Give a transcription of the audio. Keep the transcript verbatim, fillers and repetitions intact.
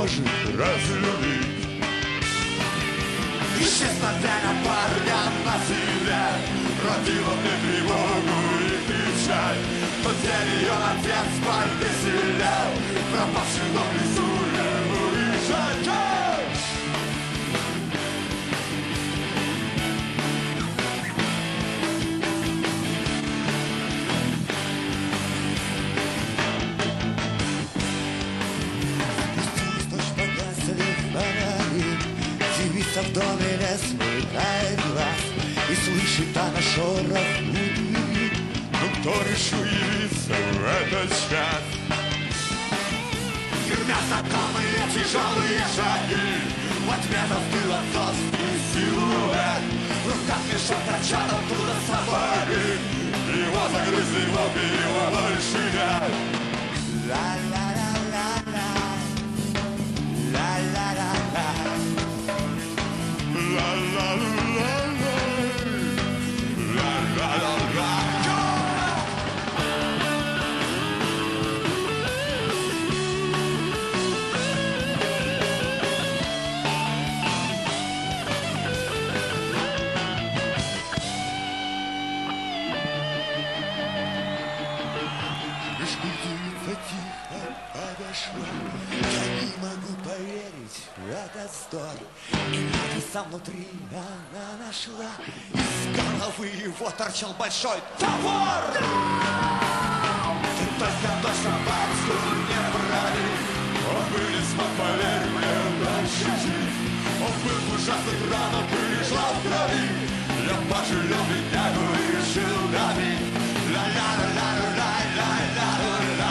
может разлюбить. Исчезновение парня на земле родило мне тревогу и печаль. Тот день ее отец повеселял, пропавший дом в лесу ему и жаль. Девица в доме не смыкает глаз и слышит она шорох у двери. Ну кто решил явиться в этот час? Гремят знакомые тяжелые шаги, во тьме застыл отцовский силуэт. В руках мешок торчат оттуда собаки, его загрызли волки, его больше нет. Ла-ла-ла-ла-ла, ла-ла-ла-ла. La la la la la la la la. Девица тихо подошла. Я не могу поверить в этот вздор. И Лариса внутри она нашла. Из головы его торчал большой топор. Ты только точно пальцу не брали. Он был не смог, поверь мне, дальше жить. Он был в ужасных ранах и лежал в крови. Я пожалел беднягу и решил давить. Ла-ла-ла-ла-ла-ла-ла-ла-ла.